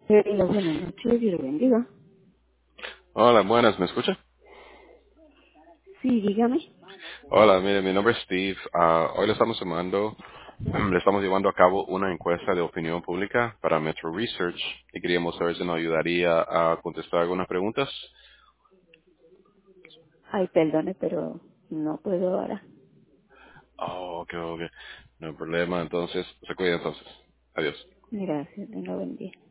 Buenas noches, Dios lo bendiga. Hola, buenas, ¿me escucha? Sí, dígame. Hola, mire, mi nombre es Steve. Hoy le estamos llamando, le estamos llevando a cabo una encuesta de opinión pública para Metro Research y queríamos saber si nos ayudaría a contestar algunas preguntas. Ay, perdone, pero no puedo ahora. Oh, ok, ok. No hay problema, entonces, se cuida entonces. Adiós. Gracias, tenga buen día.